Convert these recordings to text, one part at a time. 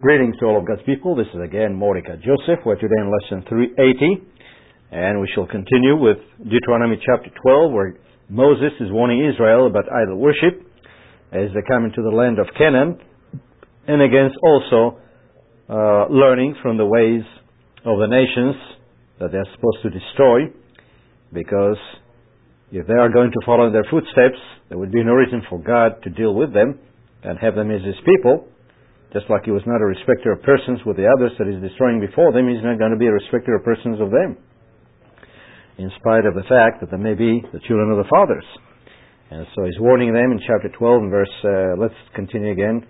Greetings to all of God's people. This is again Mordecai Joseph. We're today in lesson 380, and we shall continue with Deuteronomy chapter 12, where Moses is warning Israel about idol worship as they come into the land of Canaan, and against also learning from the ways of the nations that they're supposed to destroy, because if they are going to follow in their footsteps, there would be no reason for God to deal with them and have them as His people. Just like He was not a respecter of persons with the others that He's destroying before them, He's not going to be a respecter of persons of them, in spite of the fact that they may be the children of the fathers. And so He's warning them in chapter 12 and verse, let's continue again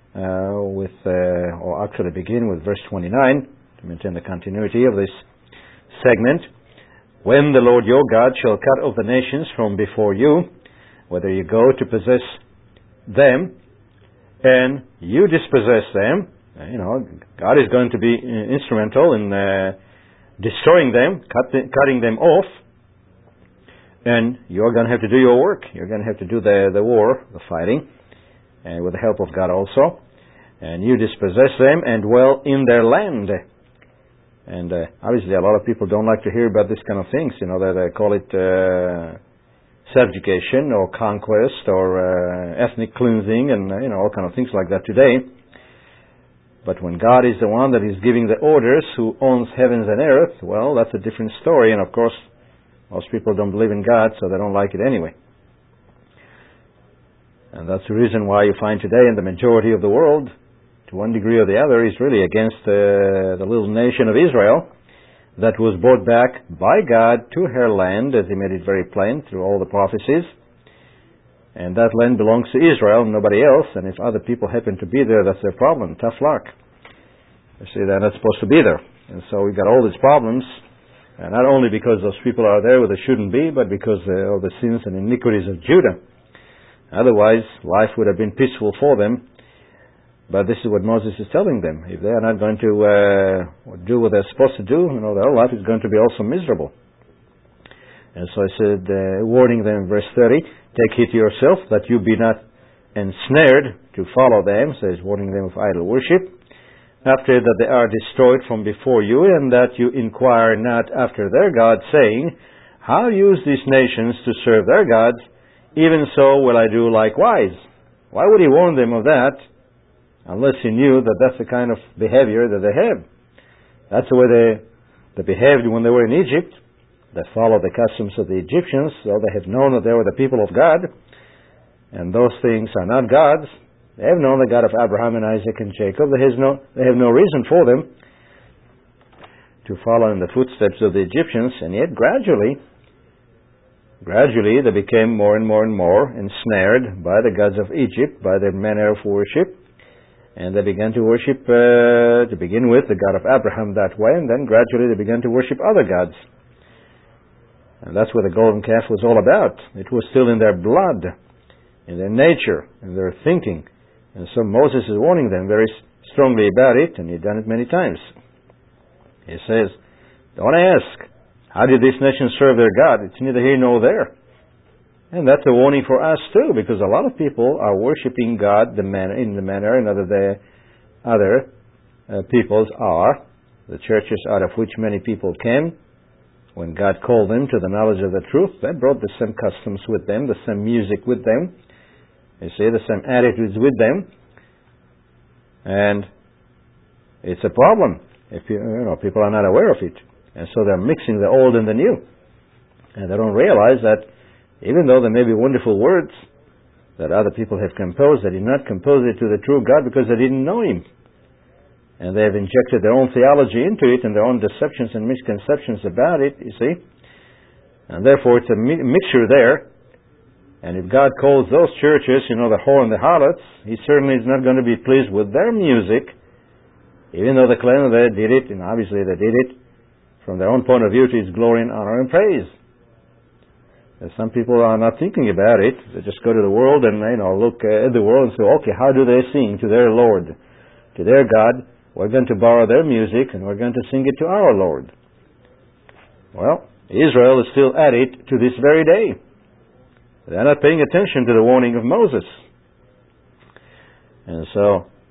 or actually begin with verse 29 to maintain the continuity of this segment. When the Lord your God shall cut off the nations from before you, whether you go to possess them, and you dispossess them, God is going to be instrumental in destroying them, cutting them off, and you're going to have to do your work. You're going to have to do the war, the fighting, and with the help of God also. And you dispossess them and dwell in their land. And obviously a lot of people don't like to hear about this kind of things, that they call it subjugation or conquest or ethnic cleansing and all kind of things like that today. But when God is the one that is giving the orders, who owns heavens and earth, well, that's a different story. And of course, most people don't believe in God, so they don't like it anyway. And that's the reason why you find today in the majority of the world, to one degree or the other, is really against the little nation of Israel that was brought back by God to her land, as He made it very plain through all the prophecies. And that land belongs to Israel, nobody else. And if other people happen to be there, that's their problem. Tough luck. You see, they're not supposed to be there. And so we've got all these problems, and not only because those people are there where they shouldn't be, but because of the sins and iniquities of Judah. Otherwise, life would have been peaceful for them. But this is what Moses is telling them. If they are not going to do what they're supposed to do, their life is going to be also miserable. And so I said, warning them in verse 30, take heed to yourself that you be not ensnared to follow them, says warning them of idol worship, after that they are destroyed from before you, and that you inquire not after their gods, saying, how use these nations to serve their gods? Even so will I do likewise. Why would He warn them of that? Unless He knew that that's the kind of behavior that they have. That's the way they behaved when they were in Egypt. They followed the customs of the Egyptians, so they have known that they were the people of God. And those things are not God's. They have known the God of Abraham and Isaac and Jacob. They have no reason for them to follow in the footsteps of the Egyptians. And yet gradually they became more and more and more ensnared by the gods of Egypt, by their manner of worship. And they began to worship, to begin with, the God of Abraham that way, and then gradually they began to worship other gods. And that's what the golden calf was all about. It was still in their blood, in their nature, in their thinking. And so Moses is warning them very strongly about it, and he's done it many times. He says, don't ask, how did this nation serve their God? It's neither here nor there. And that's a warning for us too, because a lot of people are worshiping God in the manner and other peoples are, the churches out of which many people came. When God called them to the knowledge of the truth, they brought the same customs with them, the same music with them, you see, the same attitudes with them. And it's a problem if people are not aware of it. And so they're mixing the old and the new. And they don't realize that even though there may be wonderful words that other people have composed, they did not compose it to the true God because they didn't know Him. And they have injected their own theology into it and their own deceptions and misconceptions about it, you see. And therefore it's a mixture there. And if God calls those churches, the whore and the harlots, He certainly is not going to be pleased with their music, even though they claim that they did it, and obviously they did it from their own point of view to His glory and honor and praise. And some people are not thinking about it. They just go to the world and look at the world and say, okay, how do they sing to their Lord, to their God? We're going to borrow their music and we're going to sing it to our Lord. Well, Israel is still at it to this very day. They're not paying attention to the warning of Moses. And so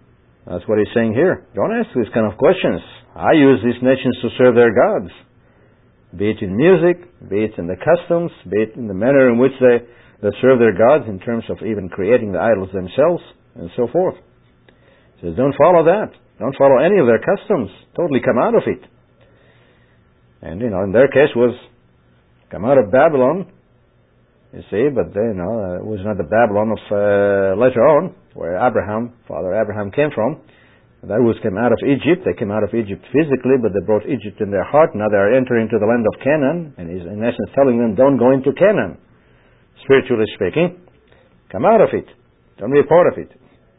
That's what he's saying here. Don't ask these kind of questions. I use these nations to serve their gods. Be it in music, be it in the customs, be it in the manner in which they serve their gods in terms of even creating the idols themselves, and so forth. He says, don't follow that. Don't follow any of their customs. Totally come out of it. And, in their case was come out of Babylon, you see, but it was not the Babylon of later on, where Father Abraham came from. That was came out of Egypt. They came out of Egypt physically, but they brought Egypt in their heart. Now they are entering into the land of Canaan, and he's in essence telling them, don't go into Canaan. Spiritually speaking, come out of it. Don't be a part of it.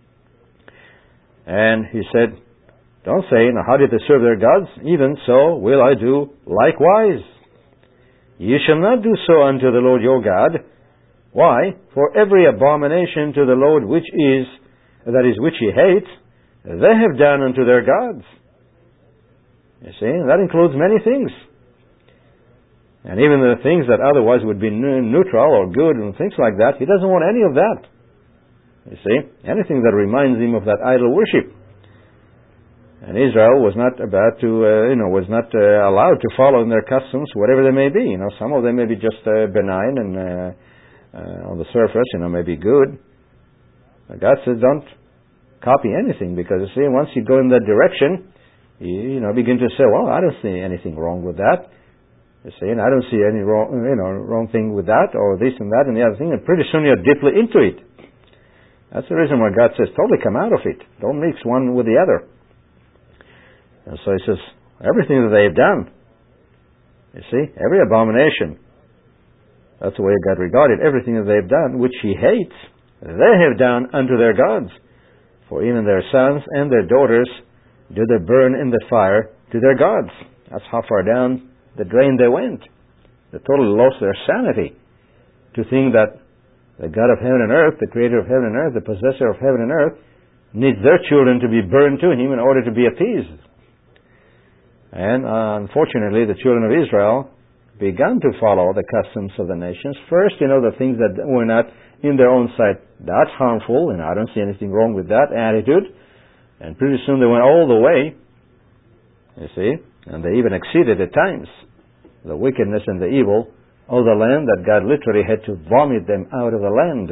And he said, don't say, how did they serve their gods? Even so will I do likewise. You shall not do so unto the Lord your God. Why? For every abomination to the Lord which he hates, they have done unto their gods. You see, that includes many things. And even the things that otherwise would be neutral or good and things like that, he doesn't want any of that. You see, anything that reminds him of that idol worship. And Israel was not allowed to follow in their customs, whatever they may be. Some of them may be just benign and on the surface, may be good. But God says, don't copy anything, because you see, once you go in that direction, you begin to say, well, I don't see anything wrong with that. You see, and I don't see any wrong thing with that, or this and that and the other thing, and pretty soon you're deeply into it. That's the reason why God says, totally come out of it. Don't mix one with the other. And so he says, everything that they've done, you see, every abomination, that's the way God regarded everything that they've done, which he hates, they have done unto their gods. For even their sons and their daughters do they burn in the fire to their gods. That's how far down the drain they went. They totally lost their sanity to think that the God of heaven and earth, the creator of heaven and earth, the possessor of heaven and earth, needs their children to be burned to him in order to be appeased. And unfortunately, the children of Israel began to follow the customs of the nations. First, the things that were not in their own sight that harmful, and I don't see anything wrong with that attitude. And pretty soon they went all the way, you see, and they even exceeded at times the wickedness and the evil of the land, that God literally had to vomit them out of the land.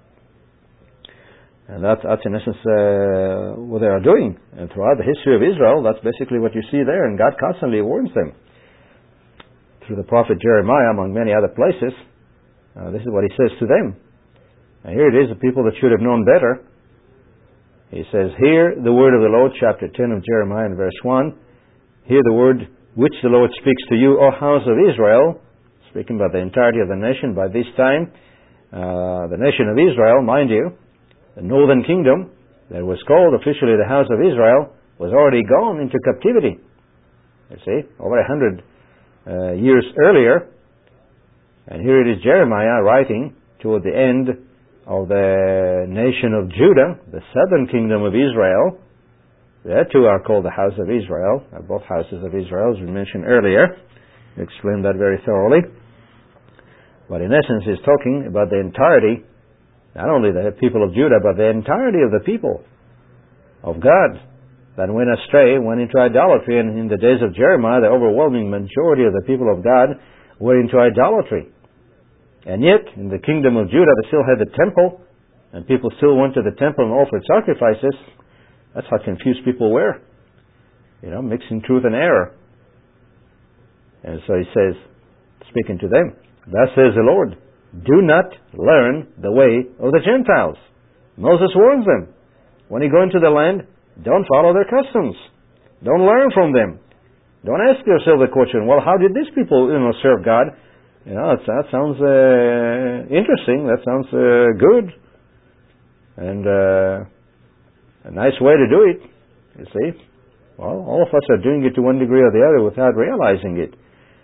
And that's in essence what they are doing. And throughout the history of Israel, that's basically what you see there. And God constantly warns them. Through the prophet Jeremiah, among many other places, this is what he says to them. And here it is, the people that should have known better. He says, hear the word of the Lord, chapter 10 of Jeremiah and verse 1. Hear the word which the Lord speaks to you, O house of Israel. Speaking about the entirety of the nation by this time. The nation of Israel, mind you, the northern kingdom that was called officially the house of Israel was already gone into captivity. You see, over 100 years earlier. And here it is Jeremiah writing toward the end of the nation of Judah, the southern kingdom of Israel. They too are called the house of Israel, both houses of Israel, as we mentioned earlier. We explained that very thoroughly. But in essence, he's talking about the entirety, not only the people of Judah, but the entirety of the people of God that went astray, went into idolatry. And in the days of Jeremiah, the overwhelming majority of the people of God were into idolatry. And yet, in the kingdom of Judah, they still had the temple, and people still went to the temple and offered sacrifices. That's how confused people were, mixing truth and error. And so he says, speaking to them, thus says the Lord, do not learn the way of the Gentiles. Moses warns them. When you go into the land, don't follow their customs. Don't learn from them. Don't ask yourself the question, well, how did these people, serve God? That sounds interesting. That sounds good. And a nice way to do it, you see. Well, all of us are doing it to one degree or the other without realizing it.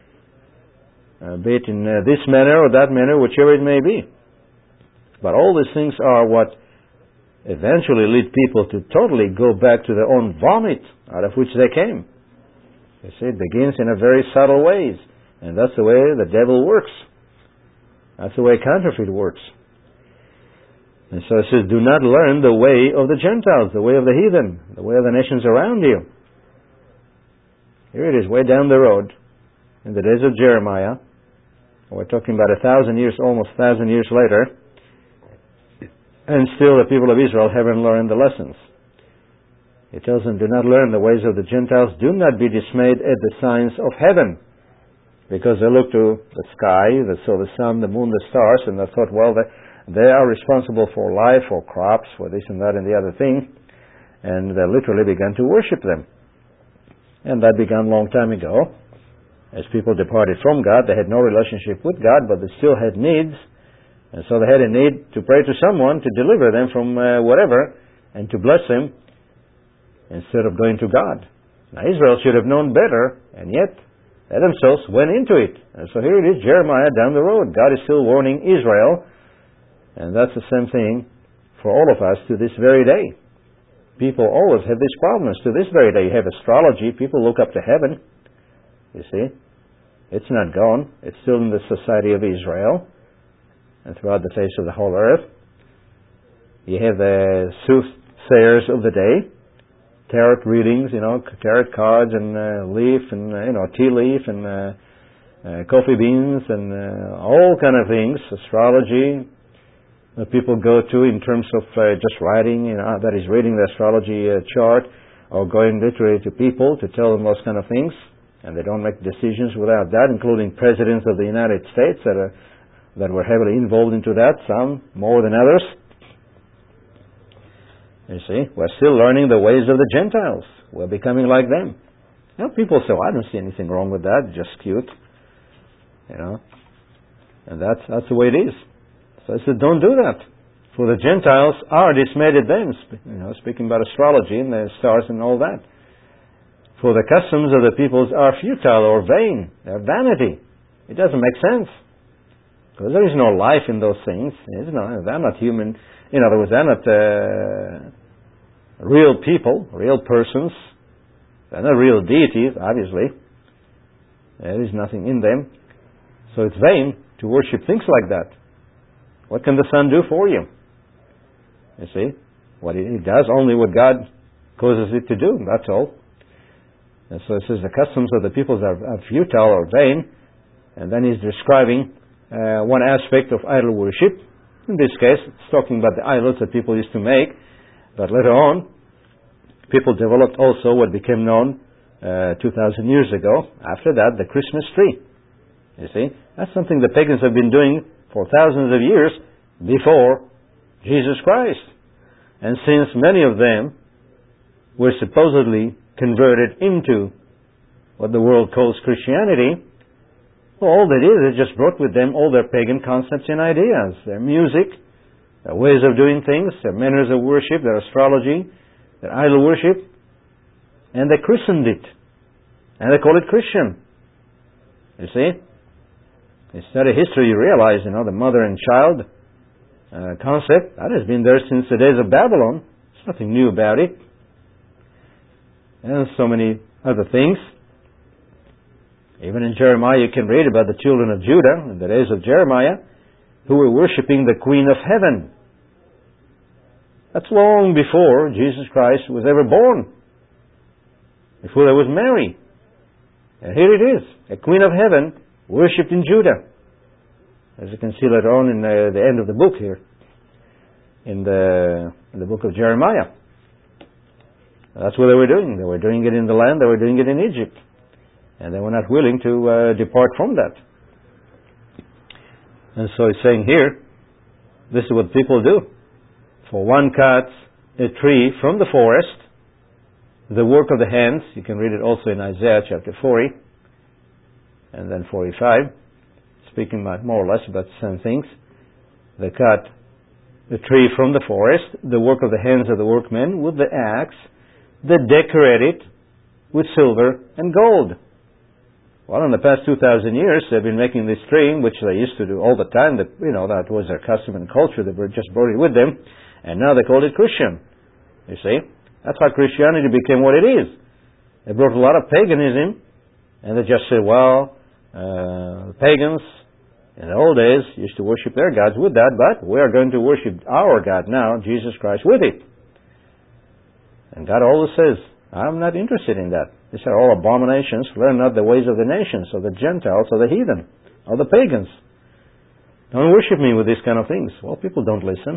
Be it in this manner or that manner, whichever it may be. But all these things are what eventually lead people to totally go back to their own vomit out of which they came. You see, it begins in a very subtle ways. And that's the way the devil works. That's the way counterfeit works. And so it says, do not learn the way of the Gentiles, the way of the heathen, the way of the nations around you. Here it is, way down the road, in the days of Jeremiah. We're talking about 1,000 years, almost 1,000 years later. And still the people of Israel haven't learned the lessons. It tells them, do not learn the ways of the Gentiles. Do not be dismayed at the signs of heaven. Because they looked to the sky, they saw the sun, the moon, the stars, and they thought, well, they are responsible for life, for crops, for this and that and the other thing. And they literally began to worship them. And that began a long time ago. As people departed from God, they had no relationship with God, but they still had needs. And so they had a need to pray to someone to deliver them from whatever and to bless them instead of going to God. Now Israel should have known better, and yet they themselves went into it. And so here it is, Jeremiah down the road. God is still warning Israel, and that's the same thing for all of us to this very day. People always have these problems to this very day. You have astrology, people look up to heaven. You see, it's not gone. It's still in the society of Israel and throughout the face of the whole earth. You have the soothsayers of the day, tarot readings, tarot cards and leaf and tea leaf and coffee beans and all kind of things, astrology that people go to in terms of just writing, that is reading the astrology chart or going literally to people to tell them those kind of things. And they don't make decisions without that, including presidents of the United States that were heavily involved into that, some more than others. You see, we're still learning the ways of the Gentiles. We're becoming like them. People say, I don't see anything wrong with that, just cute. And that's the way it is. So I said, don't do that. For the Gentiles are dismayed at them, speaking about astrology and the stars and all that. For the customs of the peoples are futile or vain. They're vanity. It doesn't make sense. Because there is no life in those things. They're not human. In other words, they're not real people, real persons. They're not real deities, obviously. There is nothing in them. So it's vain to worship things like that. What can the sun do for you? You see? What it does, only what God causes it to do. That's all. And so it says the customs of the peoples are futile or vain. And then he's describing one aspect of idol worship. In this case, it's talking about the idols that people used to make. But later on, people developed also what became known 2,000 years ago. After that, the Christmas tree. You see? That's something the pagans have been doing for thousands of years before Jesus Christ. And since many of them were supposedly converted into what the world calls Christianity, well, all that is, it just brought with them all their pagan concepts and ideas, their music, their ways of doing things, their manners of worship, their astrology, their idol worship, and they christened it. And they call it Christian. You see? In study history, you realize, the mother and child concept, that has been there since the days of Babylon. There's nothing new about it. And so many other things. Even in Jeremiah, you can read about the children of Judah in the days of Jeremiah who were worshipping the Queen of Heaven. That's long before Jesus Christ was ever born. Before there was Mary. And here it is, a Queen of Heaven worshipped in Judah. As you can see later on in the end of the book here, in the book of Jeremiah. That's what they were doing. They were doing it in the land, they were doing it in Egypt. And they were not willing to depart from that. And so it's saying here, this is what people do. For one cuts a tree from the forest, the work of the hands, you can read it also in Isaiah chapter 40, and then 45, speaking about more or less about the same things. They cut the tree from the forest, the work of the hands of the workmen, with the axe, they decorate it with silver and gold. Well, in the past 2,000 years, they've been making this tree, which they used to do all the time. That was their custom and culture. They just brought it with them, and now they call it Christian. You see, that's how Christianity became what it is. They brought a lot of paganism, and they just said, well, the pagans In the old days, used to worship their gods with that, but we are going to worship our God now, Jesus Christ, with it. And God always says, I'm not interested in that. These are all abominations. Learn not the ways of the nations, of the Gentiles, of the heathen, of the pagans. Don't worship me with these kind of things. Well, people don't listen.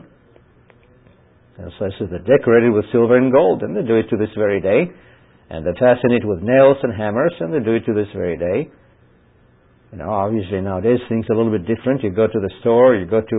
And so it says they're decorated with silver and gold, and they do it to this very day. And they fasten it with nails and hammers, and they do it to this very day. You know, obviously nowadays things are a little bit different. You go to the store, you go to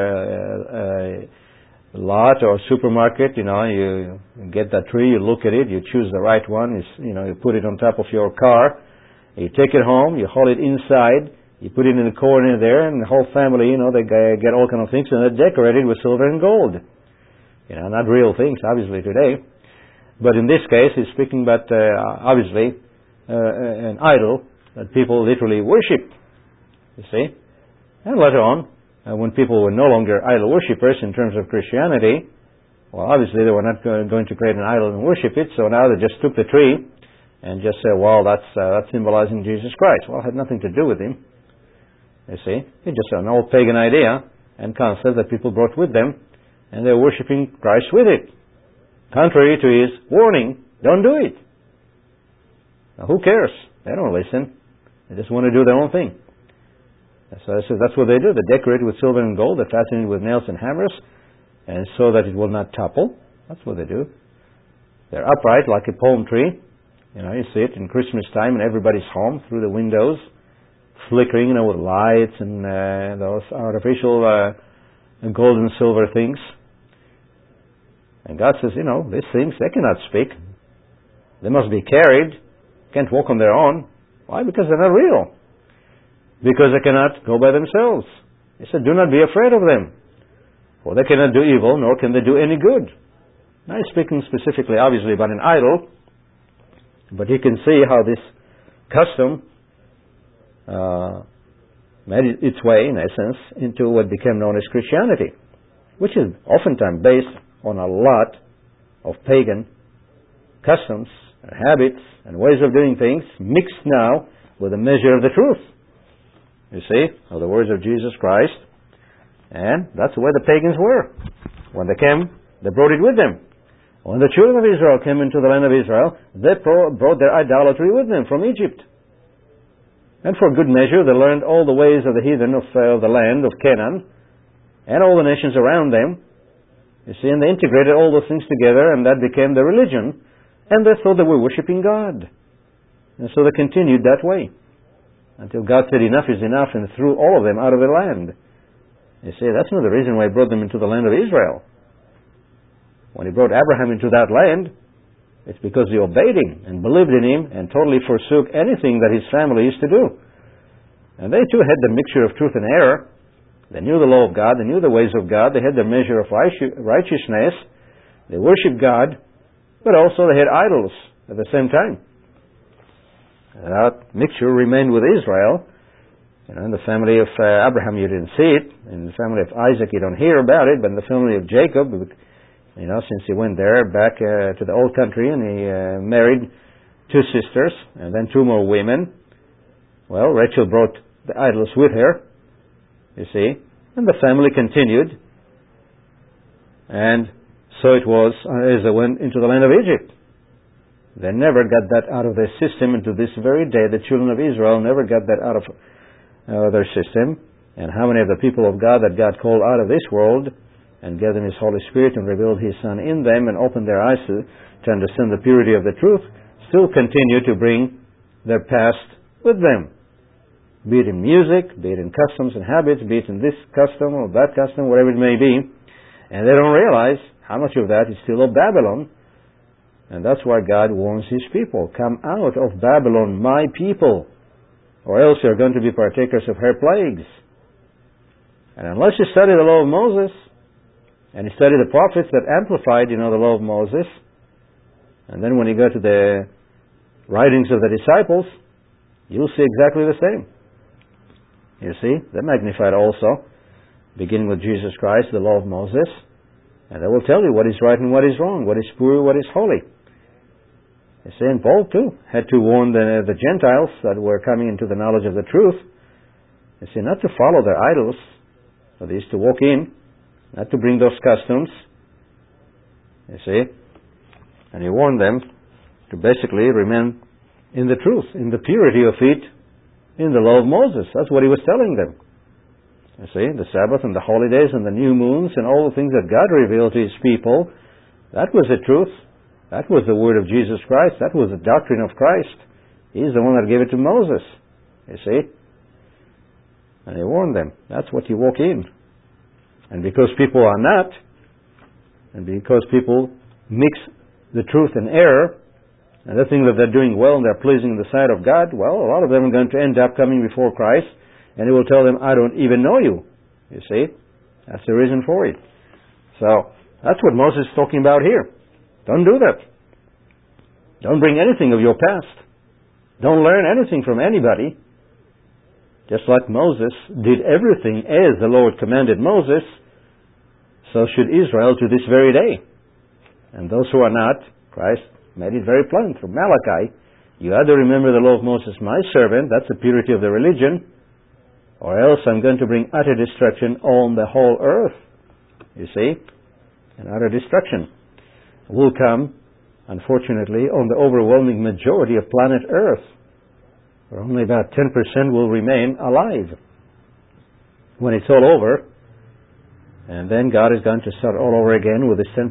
a lot or supermarket, you know, you get that tree, you look at it, you choose the right one, you put it on top of your car, you take it home, you haul it inside, you put it in the corner there, and the whole family, they get all kind of things, and they're decorated with silver and gold. You know, not real things, obviously, today. But in this case, he's speaking about, obviously, an idol that people literally worship, you see. And later on, when people were no longer idol worshippers in terms of Christianity, well, obviously they were not going to create an idol and worship it, so now they just took the tree and just said, well, that's symbolizing Jesus Christ. Well, it had nothing to do with him, you see. It's just an old pagan idea and concept that people brought with them, and they're worshiping Christ with it. Contrary to his warning, don't do it. Now, who cares? They don't listen. They just want to do their own thing. So that's what they do. They decorate it with silver and gold. They fasten it with nails and hammers, and so that it will not topple. That's what they do. They're upright like a palm tree. You see it in Christmas time in everybody's home through the windows, flickering, with lights and those artificial gold and silver things. And God says, these things, they cannot speak. They must be carried. Can't walk on their own. Why? Because they're not real. Because they cannot go by themselves. He said, do not be afraid of them. For they cannot do evil, nor can they do any good. Now he's speaking specifically, obviously, about an idol. But you can see how this custom made its way, in essence, into what became known as Christianity, which is oftentimes based on a lot of pagan customs and habits and ways of doing things mixed now with a measure of the truth, you see, of the words of Jesus Christ. And that's the way the pagans were. When they came, they brought it with them. When the children of Israel came into the land of Israel, they brought their idolatry with them from Egypt. And for good measure, they learned all the ways of the heathen of the land of Canaan and all the nations around them. You see, and they integrated all those things together, and that became their religion. And they thought they were worshiping God. And so they continued that way until God said enough is enough and threw all of them out of the land. You see, that's not the reason why He brought them into the land of Israel. When He brought Abraham into that land, it's because they obeyed Him and believed in Him and totally forsook anything that his family used to do. And they too had the mixture of truth and error. They knew the law of God. They knew the ways of God. They had their measure of righteousness. They worshipped God, but also they had idols at the same time. And that mixture remained with Israel. In the family of Abraham, you didn't see it. In the family of Isaac, you don't hear about it. But in the family of Jacob, since he went there back to the old country and he married two sisters and then two more women, well, Rachel brought the idols with her, you see, and the family continued. And so it was as they went into the land of Egypt. They never got that out of their system, and to this very day the children of Israel never got that out of their system. And how many of the people of God that God called out of this world and gave them His Holy Spirit and revealed His Son in them and opened their eyes to understand the purity of the truth, still continue to bring their past with them. Be it in music, be it in customs and habits, be it in this custom or that custom, whatever it may be. And they don't realize how much of that is still of Babylon. And that's why God warns His people, come out of Babylon, my people, or else you're going to be partakers of her plagues. And unless you study the law of Moses, and you study the prophets that amplified, the law of Moses, and then when you go to the writings of the disciples, you'll see exactly the same. You see, they magnified also, beginning with Jesus Christ, the law of Moses, and they will tell you what is right and what is wrong, what is pure, what is holy. You see, and Paul too had to warn the Gentiles that were coming into the knowledge of the truth. You see, not to follow their idols, but they used to walk in, not to bring those customs, you see. And he warned them to basically remain in the truth, in the purity of it, in the law of Moses. That's what he was telling them. You see, the Sabbath and the holidays and the new moons and all the things that God revealed to His people, that was the truth. That was the word of Jesus Christ. That was the doctrine of Christ. He's the one that gave it to Moses. You see? And he warned them. That's what you walk in. And because people are not, and because people mix the truth and error, and they think that they're doing well and they're pleasing in the sight of God, well, a lot of them are going to end up coming before Christ, and He will tell them, I don't even know you. You see? That's the reason for it. So, that's what Moses is talking about here. Don't do that. Don't bring anything of your past. Don't learn anything from anybody. Just like Moses did everything as the Lord commanded Moses, so should Israel to this very day. And those who are not, Christ made it very plain from Malachi. You either remember the law of Moses, my servant, that's the purity of the religion, or else I'm going to bring utter destruction on the whole earth. You see? And utter destruction will come, unfortunately, on the overwhelming majority of planet Earth, where only about 10% will remain alive when it's all over. And then God is going to start all over again with this 10%.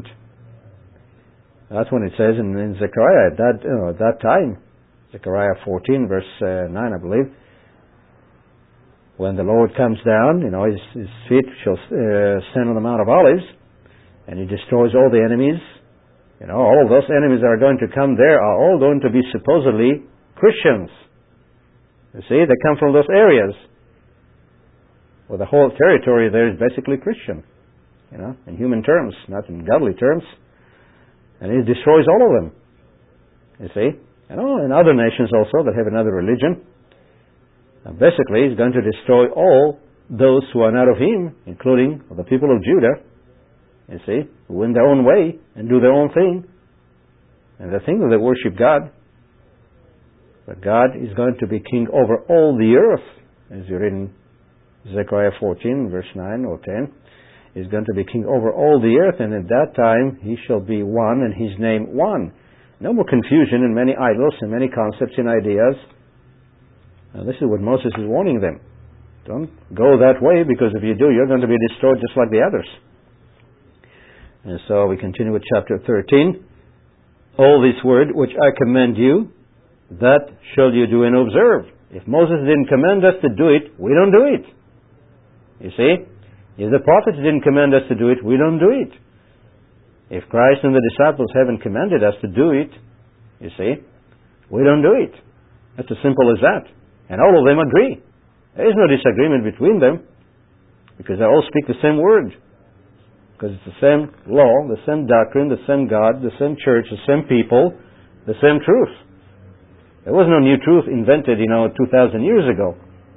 That's when it says in Zechariah, at that time, Zechariah 14, verse 9, I believe, when the Lord comes down, His feet shall stand on the Mount of Olives, and He destroys all the enemies. All those enemies that are going to come there are all going to be supposedly Christians. You see, they come from those areas. Well, the whole territory there is basically Christian, in human terms, not in godly terms. And He destroys all of them, you see. And other nations also that have another religion. And basically, He's going to destroy all those who are not of Him, including the people of Judah, you see, who win their own way and do their own thing. And they think that they worship God. But God is going to be king over all the earth, as you read in Zechariah 14, verse 9 or 10. He's going to be king over all the earth, and at that time He shall be one, and His name one. No more confusion and many idols and many concepts and ideas. Now, this is what Moses is warning them. Don't go that way, because if you do, you're going to be destroyed just like the others. And so we continue with chapter 13. All this word which I command you, that shall you do and observe. If Moses didn't command us to do it, we don't do it. You see? If the prophets didn't command us to do it, we don't do it. If Christ and the disciples haven't commanded us to do it, you see, we don't do it. That's as simple as that. And all of them agree. There is no disagreement between them, because they all speak the same word. Because it's the same law, the same doctrine, the same God, the same church, the same people, the same truth. There was no new truth invented, 2,000 years ago.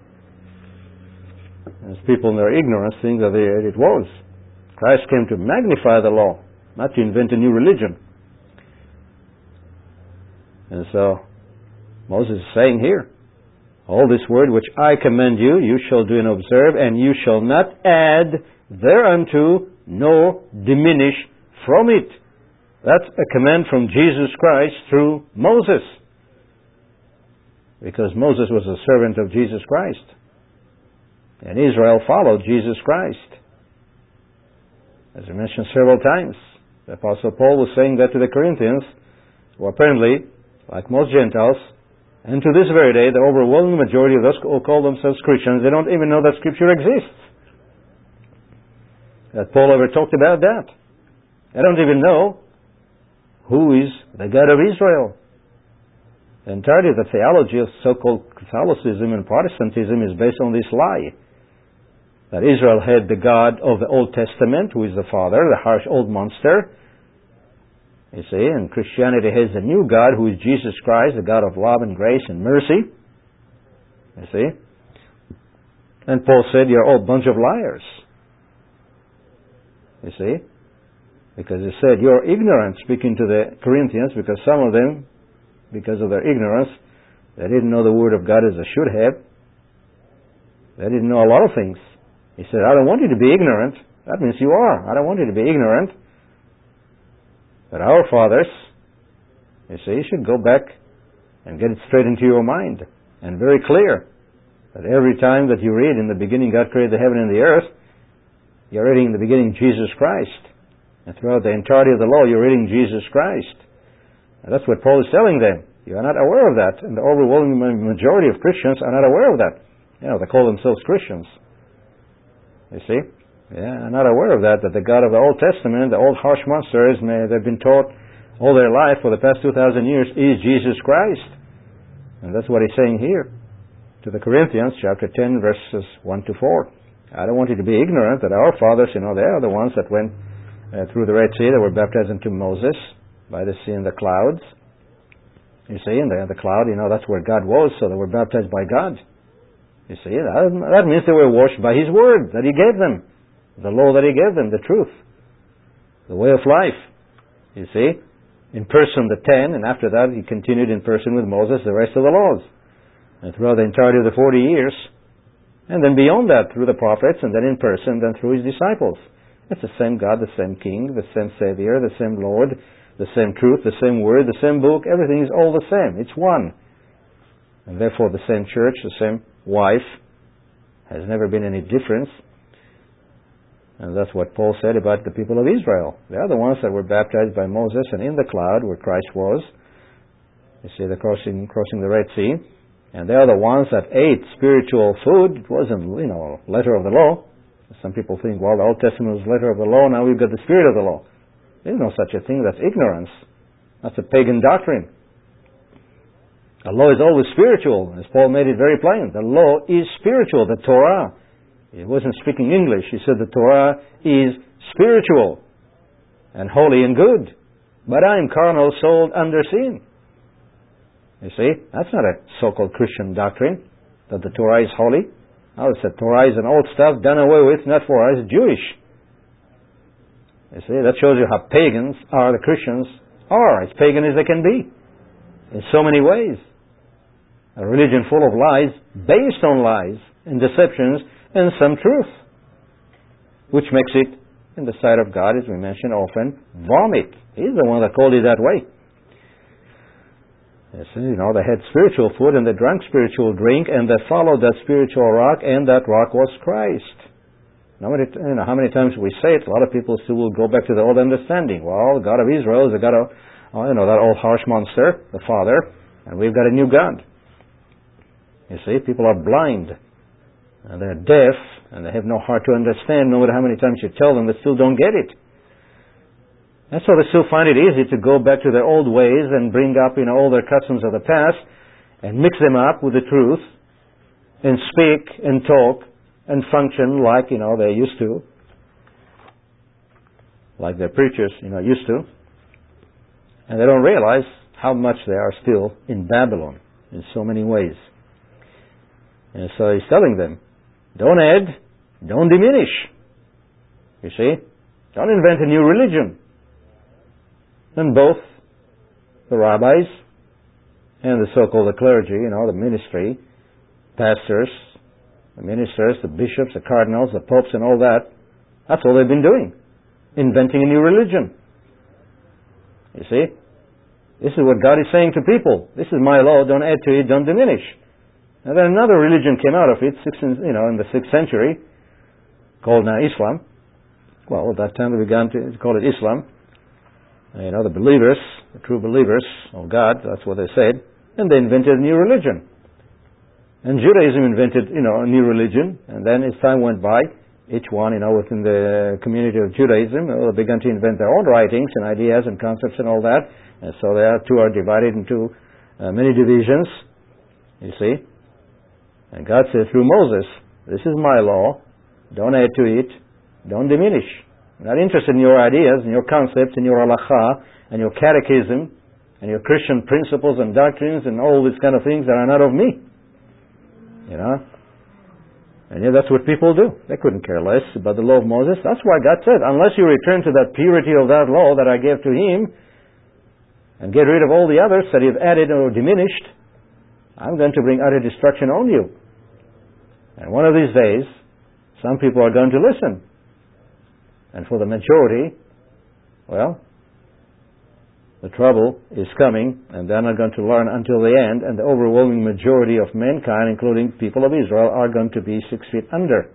As people in their ignorance think that it was. Christ came to magnify the law, not to invent a new religion. And so, Moses is saying here, all this word which I command you, you shall do and observe, and you shall not add thereunto, nor diminish from it. That's a command from Jesus Christ through Moses. Because Moses was a servant of Jesus Christ. And Israel followed Jesus Christ. As I mentioned several times, the Apostle Paul was saying that to the Corinthians, who apparently, like most Gentiles, and to this very day, the overwhelming majority of those who call themselves Christians, they don't even know that Scripture exists. That Paul ever talked about that. They don't even know who is the God of Israel. The entirety of the theology of so-called Catholicism and Protestantism is based on this lie. That Israel had the God of the Old Testament, who is the Father, the harsh old monster. You see, and Christianity has the new God, who is Jesus Christ, the God of love and grace and mercy. You see? And Paul said, you're all a bunch of liars. You see? Because he said, you're ignorant, speaking to the Corinthians, because some of them, because of their ignorance, they didn't know the Word of God as they should have. They didn't know a lot of things. He said, I don't want you to be ignorant. That means you are. I don't want you to be ignorant. But our fathers, you see, you should go back and get it straight into your mind. And very clear that every time that you read, in the beginning God created the heaven and the earth, you're reading in the beginning Jesus Christ. And throughout the entirety of the law, you're reading Jesus Christ. And that's what Paul is telling them. You are not aware of that. And the overwhelming majority of Christians are not aware of that. You know, they call themselves Christians. You see? Yeah, I'm not aware of that the God of the Old Testament, the old harsh monsters, they've been taught all their life for the past 2,000 years, is Jesus Christ. And that's what he's saying here to the Corinthians, chapter 10, verses 1 to 4. I don't want you to be ignorant that our fathers, they are the ones that went through the Red Sea, that were baptized into Moses by the sea and the clouds. You see, and the cloud, that's where God was, so they were baptized by God. You see, that means they were washed by His Word that He gave them. The law that He gave them, the truth. The way of life. You see? In person the 10, and after that He continued in person with Moses the rest of the laws. And throughout the entirety of the 40 years. And then beyond that, through the prophets, and then in person, then through His disciples. It's the same God, the same King, the same Savior, the same Lord, the same truth, the same Word, the same book. Everything is all the same. It's one. And therefore the same church, the same wife, has never been any difference. And that's what Paul said about the people of Israel. They are the ones that were baptized by Moses and in the cloud where Christ was. You see, they're crossing the Red Sea. And they are the ones that ate spiritual food. It wasn't, letter of the law. Some people think, well, the Old Testament was letter of the law, now we've got the spirit of the law. There's no such a thing. That's ignorance. That's a pagan doctrine. The law is always spiritual, as Paul made it very plain. The law is spiritual, the Torah. He wasn't speaking English. He said the Torah is spiritual and holy and good. But I am carnal, sold under sin. You see, that's not a so-called Christian doctrine, that the Torah is holy. No, it's that Torah is an old stuff done away with, not for us, Jewish. You see, that shows you how pagans the Christians are, as pagan as they can be, in so many ways. A religion full of lies, based on lies and deceptions, and some truth, which makes it, in the sight of God, as we mentioned often, vomit. He's the one that called it that way. You see, they had spiritual food and they drank spiritual drink, and they followed that spiritual rock, and that rock was Christ. How many times we say it, a lot of people still will go back to the old understanding. Well, the God of Israel is the God of, that old harsh monster, the Father, and we've got a new God. You see, people are blind, and they're deaf, and they have no heart to understand. No matter how many times you tell them, they still don't get it. And so they still find it easy to go back to their old ways and bring up, all their customs of the past, and mix them up with the truth, and speak and talk and function like, they used to, like their preachers, used to. And they don't realize how much they are still in Babylon in so many ways. And so he's telling them, don't add, don't diminish. You see? Don't invent a new religion. And both the rabbis and the so-called the clergy, the ministry, pastors, the ministers, the bishops, the cardinals, the popes, and all that, that's all they've been doing. Inventing a new religion. You see? This is what God is saying to people. This is my law, don't add to it, don't diminish. And then another religion came out of it, in the 6th century, called now Islam. Well, at that time they began to call it Islam. The believers, the true believers of God, that's what they said, and they invented a new religion. And Judaism invented, a new religion, and then as time went by, each one, within the community of Judaism, they began to invent their own writings and ideas and concepts and all that, and so the two are divided into many divisions, you see. And God said through Moses, this is my law, don't add to it, don't diminish. I'm not interested in your ideas and your concepts and your halakha and your catechism and your Christian principles and doctrines and all these kind of things that are not of me. And that's what people do. They couldn't care less about the law of Moses. That's why God said, unless you return to that purity of that law that I gave to him and get rid of all the others that you've added or diminished, I'm going to bring utter destruction on you. And one of these days, some people are going to listen. And for the majority, well, the trouble is coming, and they're not going to learn until the end, and the overwhelming majority of mankind, including people of Israel, are going to be 6 feet under,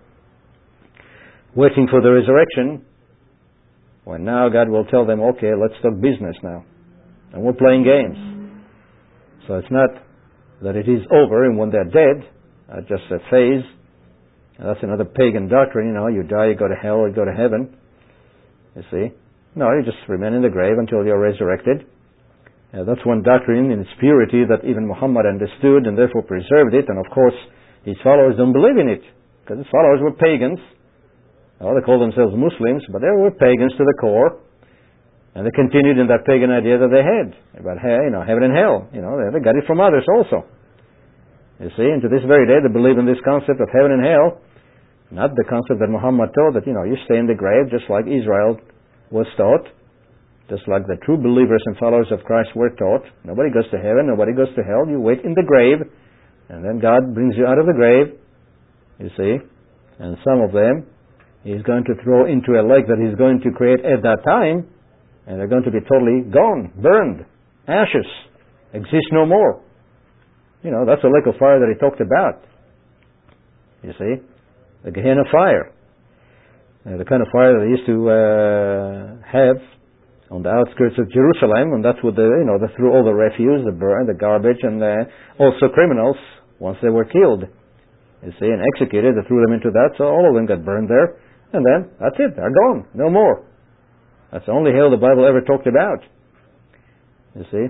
waiting for the resurrection, when now God will tell them, okay, let's talk business now. And we're playing games. So it's not that it is over, and when they're dead, just a phase. And that's another pagan doctrine, you die, you go to hell, or you go to heaven. You see? No, you just remain in the grave until you're resurrected. That's one doctrine in its purity that even Muhammad understood and therefore preserved it. And of course, his followers don't believe in it, because his followers were pagans. Well, they call themselves Muslims, but they were pagans to the core. And they continued in that pagan idea that they had about heaven and hell. They got it from others also. You see, and to this very day they believe in this concept of heaven and hell, not the concept that Muhammad taught, that you stay in the grave just like Israel was taught, just like the true believers and followers of Christ were taught. Nobody goes to heaven, nobody goes to hell. You wait in the grave, and then God brings you out of the grave, you see. And some of them He's going to throw into a lake that He's going to create at that time, and they're going to be totally gone, burned, ashes, exist no more. That's a lake of fire that He talked about. You see, the Gehenna fire. The kind of fire that they used to have on the outskirts of Jerusalem, and that's what they threw all the refuse, the garbage, and also criminals once they were killed. You see, and executed, they threw them into that, so all of them got burned there, and then that's it, they're gone, no more. That's the only hell the Bible ever talked about. You see,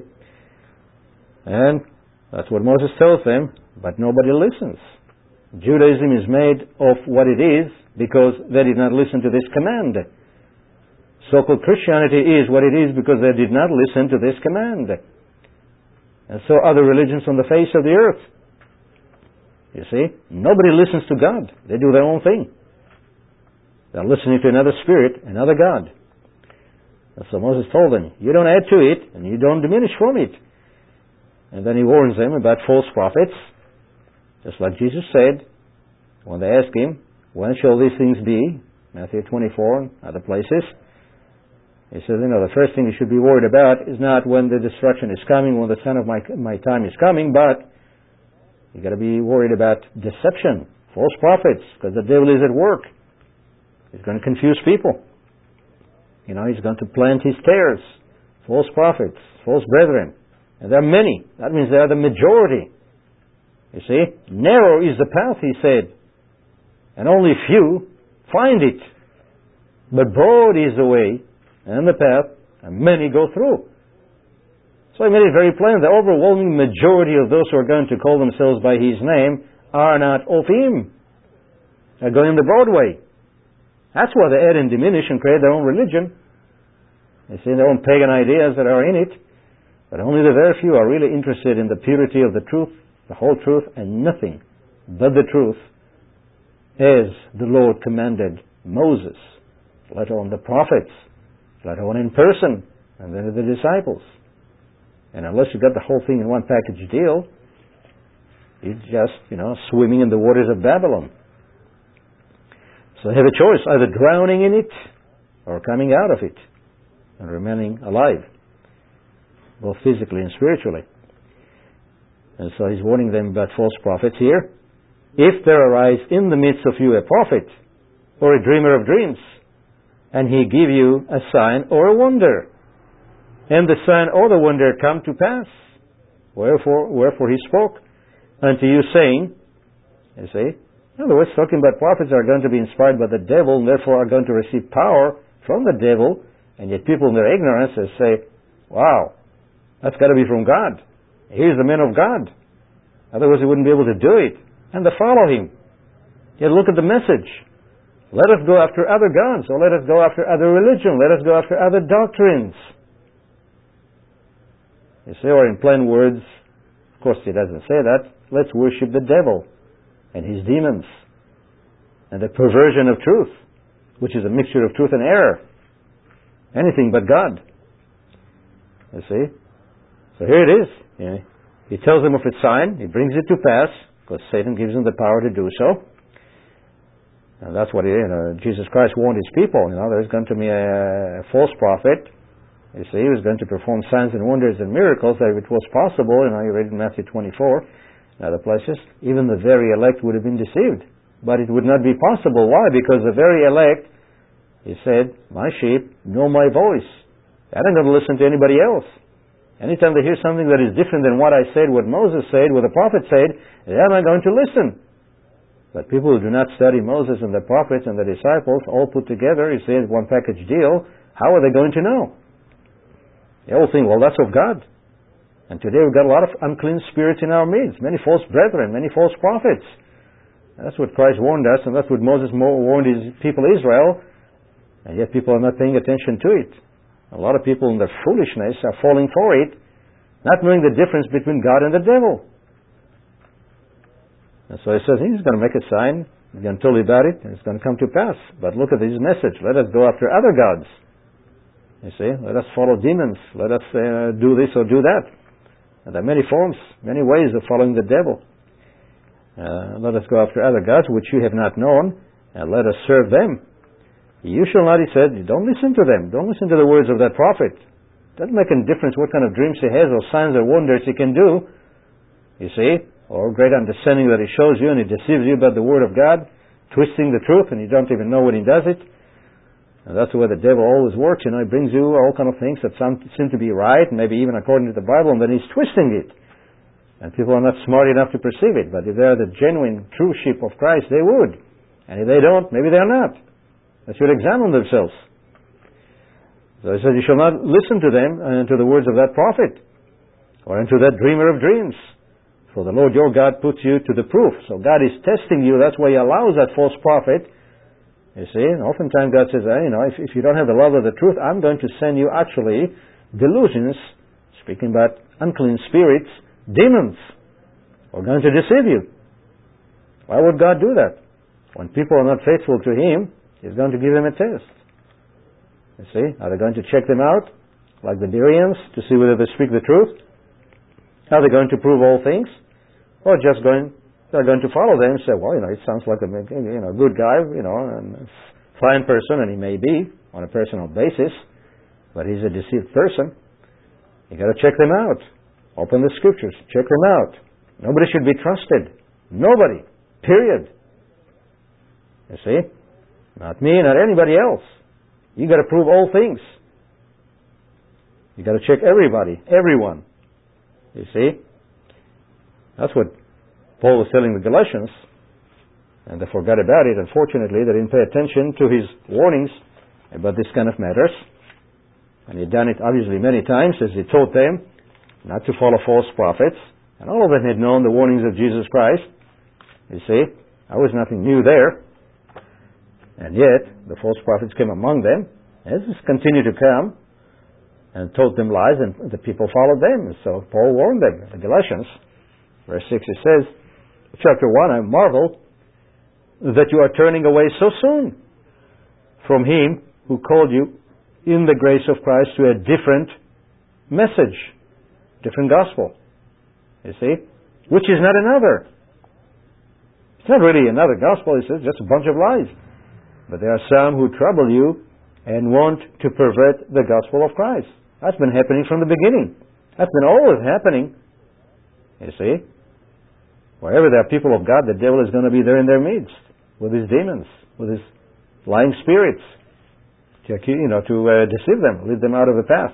and that's what Moses tells them, but nobody listens. Judaism is made of what it is because they did not listen to this command. So-called Christianity is what it is because they did not listen to this command. And so other religions on the face of the earth. You see, nobody listens to God. They do their own thing. They're listening to another spirit, another God. And so Moses told them, you don't add to it and you don't diminish from it. And then he warns them about false prophets. Just like Jesus said, when they ask Him, when shall these things be? Matthew 24 and other places. He says, the first thing you should be worried about is not when the destruction is coming, when the son of my time is coming, but you've got to be worried about deception, false prophets, because the devil is at work. He's going to confuse people. He's going to plant his tares, false prophets, false brethren. And there are many. That means they are the majority. You see, narrow is the path, He said, and only few find it. But broad is the way and the path, and many go through. So He made it very plain. The overwhelming majority of those who are going to call themselves by His name are not of Him. They're going the broad way. That's why they add and diminish and create their own religion. They see their own pagan ideas that are in it. But only the very few are really interested in the purity of the truth, the whole truth, and nothing but the truth, as the Lord commanded Moses, let alone the prophets, let alone in person, and then the disciples. And unless you got the whole thing in one package deal, you're just, swimming in the waters of Babylon. So you have a choice, either drowning in it or coming out of it and remaining alive, both physically and spiritually. And so He's warning them about false prophets here. If there arise in the midst of you a prophet or a dreamer of dreams, and he give you a sign or a wonder, and the sign or the wonder come to pass, wherefore He spoke unto you, saying, you see, in other words, talking about prophets are going to be inspired by the devil, and therefore are going to receive power from the devil, and yet people in their ignorance say, wow, that's got to be from God. Here's the man of God. Otherwise, he wouldn't be able to do it. And they follow him. Yet look at the message. Let us go after other gods, or let us go after other religion, let us go after other doctrines. You see, or in plain words, of course he doesn't say that, let's worship the devil and his demons and the perversion of truth, which is a mixture of truth and error. Anything but God. You see? So here it is. He tells them of its sign, He brings it to pass, because Satan gives him the power to do so. And that's what Jesus Christ warned his people. There's going to be a false prophet. You see, he was going to perform signs and wonders and miracles that if it was possible, you read in Matthew 24 and other places, even the very elect would have been deceived. But it would not be possible. Why? Because the very elect, he said, my sheep know my voice. They're not going to listen to anybody else. Anytime they hear something that is different than what I said, what Moses said, what the prophet said, they're not going to listen. But people who do not study Moses and the prophets and the disciples all put together, you see, one package deal, how are they going to know? They all think, well, that's of God. And today we've got a lot of unclean spirits in our midst, many false brethren, many false prophets. And that's what Christ warned us, and that's what Moses warned his people Israel, and yet people are not paying attention to it. A lot of people in their foolishness are falling for it, not knowing the difference between God and the devil. And so he says, he's going to make a sign, he's going to tell you about it, and it's going to come to pass. But look at his message. Let us go after other gods. You see, let us follow demons. Let us do this or do that. And there are many forms, many ways of following the devil. Let us go after other gods which you have not known, and let us serve them. You shall not, he said, don't listen to them. Don't listen to the words of that prophet. It doesn't make any difference what kind of dreams he has or signs or wonders he can do. You see, or great understanding that he shows you and he deceives you about the Word of God, twisting the truth and you don't even know when he does it. And that's the way the devil always works. He brings you all kind of things that seem to be right, maybe even according to the Bible, and then he's twisting it. And people are not smart enough to perceive it. But if they're the genuine, true sheep of Christ, they would. And if they don't, maybe they're not. They should examine themselves. So he says, you shall not listen to them and to the words of that prophet, or unto that dreamer of dreams. For the Lord your God puts you to the proof. So God is testing you. That's why he allows that false prophet. You see, and oftentimes God says, if you don't have the love of the truth, I'm going to send you actually delusions, speaking about unclean spirits, demons, are going to deceive you. Why would God do that? When people are not faithful to him, he's going to give them a test. You see, are they going to check them out, like the Bereans, to see whether they speak the truth? Are they going to prove all things? Or they're going to follow them and say, well, it sounds like a good guy, and a fine person, and he may be on a personal basis, but he's a deceived person. You got to check them out. Open the scriptures, check them out. Nobody should be trusted. Nobody. Period. You see? Not me, not anybody else. You got to prove all things. You got to check everybody, everyone. You see? That's what Paul was telling the Galatians, and they forgot about it. Unfortunately, they didn't pay attention to his warnings about this kind of matters. And he'd done it obviously many times as he taught them not to follow false prophets. And all of them had known the warnings of Jesus Christ. You see, there was nothing new there. And yet, the false prophets came among them, as continued to come, and taught them lies, and the people followed them. So Paul warned them, the Galatians. Verse 6, it says, chapter 1, I marvel that you are turning away so soon from him who called you in the grace of Christ to a different message, different gospel. You see? Which is not another. It's not really another gospel, he says, just a bunch of lies. But there are some who trouble you and want to pervert the gospel of Christ. That's been happening from the beginning. That's been always happening. You see? Wherever there are people of God, the devil is going to be there in their midst, with his demons, with his lying spirits, to deceive them, lead them out of the path.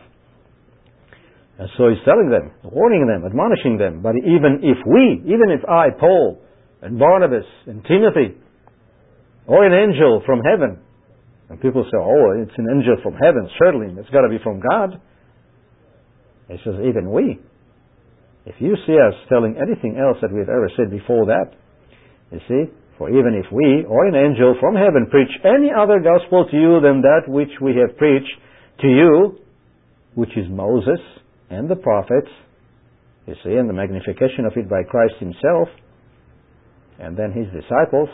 And so he's telling them, warning them, admonishing them. But even if I, Paul, and Barnabas, and Timothy, or an angel from heaven, and people say, oh, it's an angel from heaven, certainly, it's got to be from God. He says, even we. If you see us telling anything else that we've ever said before that, you see, for even if we, or an angel from heaven, preach any other gospel to you than that which we have preached to you, which is Moses and the prophets, you see, and the magnification of it by Christ himself, and then his disciples.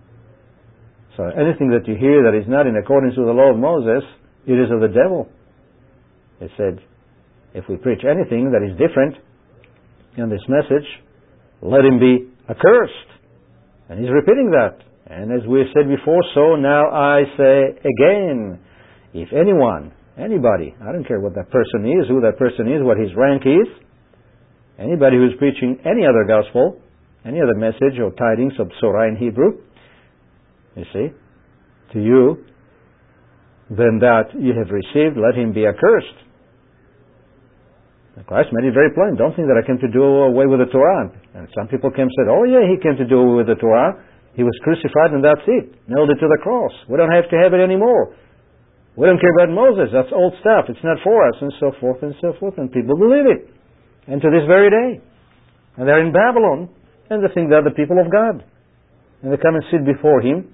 So anything that you hear that is not in accordance with the law of Moses, it is of the devil. He said, if we preach anything that is different in this message, let him be accursed. And he's repeating that. And as we said before, so now I say again, if anyone, anybody, I don't care what that person is, who that person is, what his rank is, anybody who is preaching any other gospel, any other message or tidings of Torah in Hebrew, you see, to you, then that you have received, let him be accursed. Christ made it very plain. Don't think that I came to do away with the Torah. And some people came and said, oh yeah, he came to do away with the Torah. He was crucified and that's it. Nailed it to the cross. We don't have to have it anymore. We don't care about Moses. That's old stuff. It's not for us, and so forth and so forth. And people believe it. And to this very day. And they're in Babylon. And they think they're the people of God. And they come and sit before him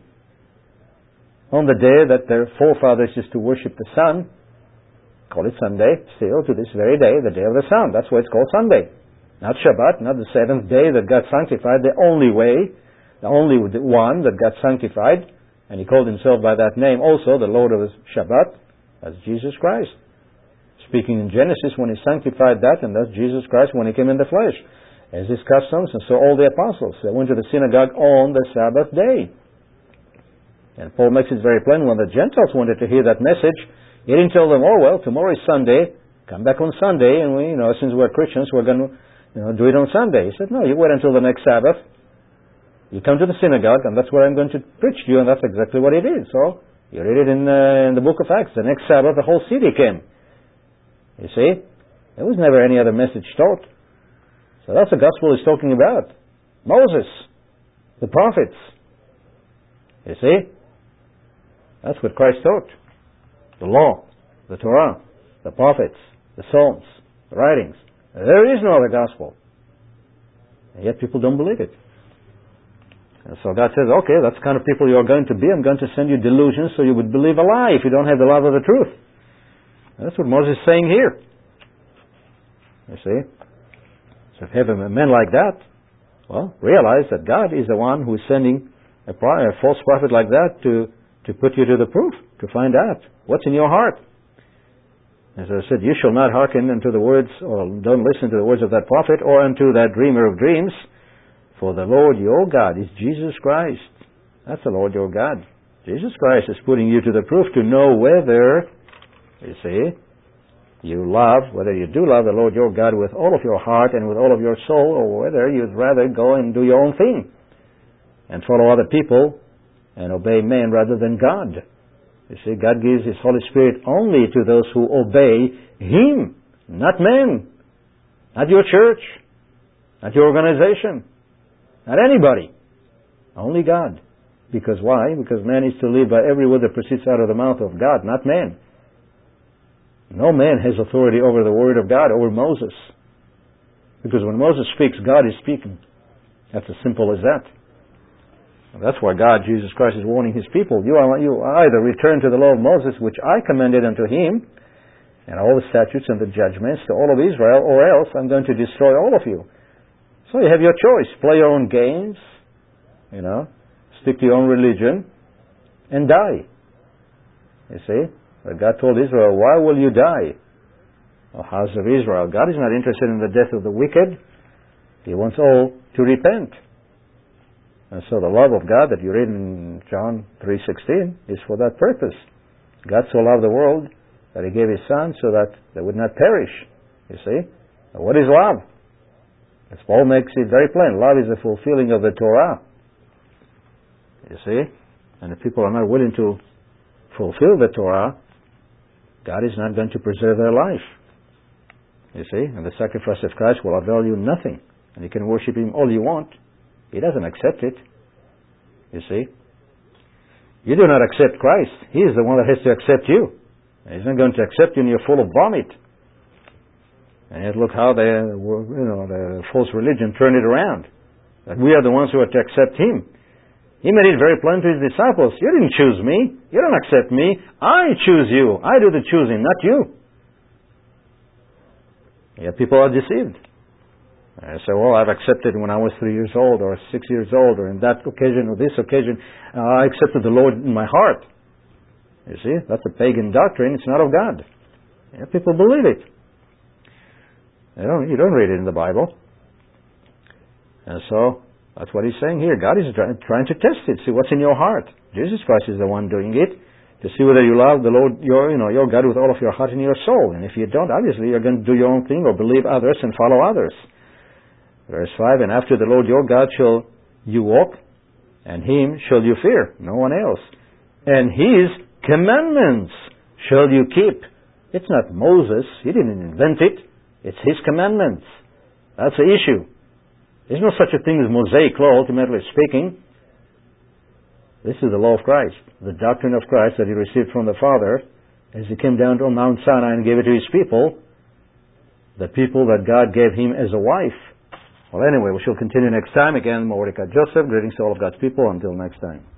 on the day that their forefathers used to worship the sun. Call it Sunday, still to this very day, the day of the sun. That's why it's called Sunday. Not Shabbat, not the seventh day that got sanctified, the only way, the only one that got sanctified, and he called himself by that name also, the Lord of the Shabbat, that's Jesus Christ. Speaking in Genesis when he sanctified that, and that's Jesus Christ when he came in the flesh. As his customs, and so all the apostles, they went to the synagogue on the Sabbath day. And Paul makes it very plain, when the Gentiles wanted to hear that message, he didn't tell them, oh well, tomorrow is Sunday, come back on Sunday, and we, since we're Christians, we're going to, do it on Sunday. He said, no, you wait until the next Sabbath. You come to the synagogue, and that's where I'm going to preach to you, and that's exactly what he did. So, you read it in the book of Acts. The next Sabbath, the whole city came. You see? There was never any other message taught. So that's the gospel he's talking about. Moses, the prophets. You see? That's what Christ taught. The law, the Torah, the prophets, the Psalms, the writings. There is no other gospel. And yet people don't believe it. And so God says, okay, that's the kind of people you're going to be. I'm going to send you delusions so you would believe a lie if you don't have the love of the truth. And that's what Moses is saying here. You see? So if you have a man like that, well, realize that God is the one who is sending a false prophet like that to put you to the proof, to find out what's in your heart. As I said, you shall not hearken unto the words, or don't listen to the words of that prophet, or unto that dreamer of dreams, for the Lord your God is Jesus Christ. That's the Lord your God. Jesus Christ is putting you to the proof to know whether, you see, whether you do love the Lord your God with all of your heart and with all of your soul, or whether you'd rather go and do your own thing and follow other people and obey men rather than God. You see, God gives His Holy Spirit only to those who obey Him, not men, not your church, not your organization, not anybody, only God. Because why? Because man is to live by every word that proceeds out of the mouth of God, not man. No man has authority over the Word of God, over Moses. Because when Moses speaks, God is speaking. That's as simple as that. And that's why God, Jesus Christ, is warning His people. You either return to the law of Moses, which I commanded unto him, and all the statutes and the judgments to all of Israel, or else I'm going to destroy all of you. So you have your choice. Play your own games, stick to your own religion, and die. You see? But God told Israel, why will you die, O house of Israel? God is not interested in the death of the wicked. He wants all to repent. And so the love of God that you read in John 3:16 is for that purpose. God so loved the world that He gave His Son so that they would not perish. You see? Now, what is love? As Paul makes it very plain, love is the fulfilling of the Torah. You see? And if people are not willing to fulfill the Torah, God is not going to preserve their life. You see? And the sacrifice of Christ will avail you nothing. And you can worship Him all you want. He doesn't accept it. You see? You do not accept Christ. He is the one that has to accept you. He's not going to accept you and you're full of vomit. And yet look how the false religion turned it around. That we are the ones who are to accept Him. He made it very plain to His disciples. You didn't choose me. You don't accept me. I choose you. I do the choosing, not you. Yet people are deceived. I say, well, I've accepted when I was 3 years old or 6 years old or in that occasion or this occasion. I accepted the Lord in my heart. You see, that's a pagan doctrine. It's not of God. Yeah, people believe it. You don't read it in the Bible. And so That's what he's saying here. God is trying to test it, see what's in your heart. Jesus Christ is the one doing it, to see whether you love the Lord, your God with all of your heart and your soul. And if you don't, obviously you're going to do your own thing or believe others and follow others. Verse 5, and after the Lord your God shall you walk, and him shall you fear, no one else. And his commandments shall you keep. It's not Moses. He didn't invent it. It's his commandments. That's the issue. There's no such a thing as Mosaic law, ultimately speaking. This is the law of Christ, the doctrine of Christ that he received from the Father as he came down to Mount Sinai and gave it to his people, the people that God gave him as a wife. Well, anyway, we shall continue next time. Again, Mordecai Joseph, greetings to all of God's people. Until next time.